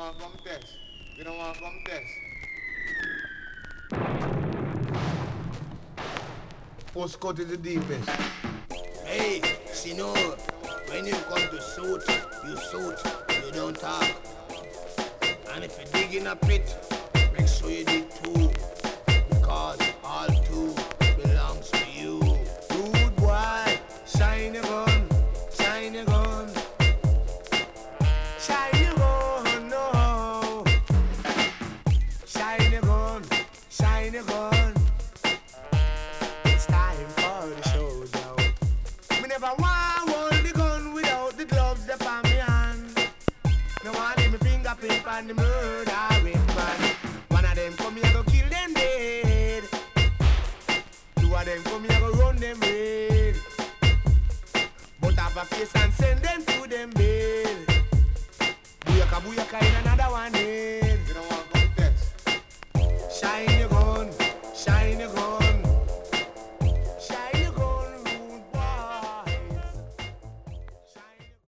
want to come test. You don't want to come test. Postcode is the deepest. Hey, Sinor, when you come to suit, you don't talk. And if you dig in a pit, make sure you dig two, because all two belongs to you. Rude boy, shine your gun, shine your gun. Shine your gun, no. Shine your gun, shine your gun. It's time for the showdown. Me never want hold the gun without the gloves that on me hand. No one leave me fingerprint on the murder weapon. One of them come here go kill them dead. Two of them come here go run them red. But have a face and send them to them bed. Booyaka booyaka in another one day.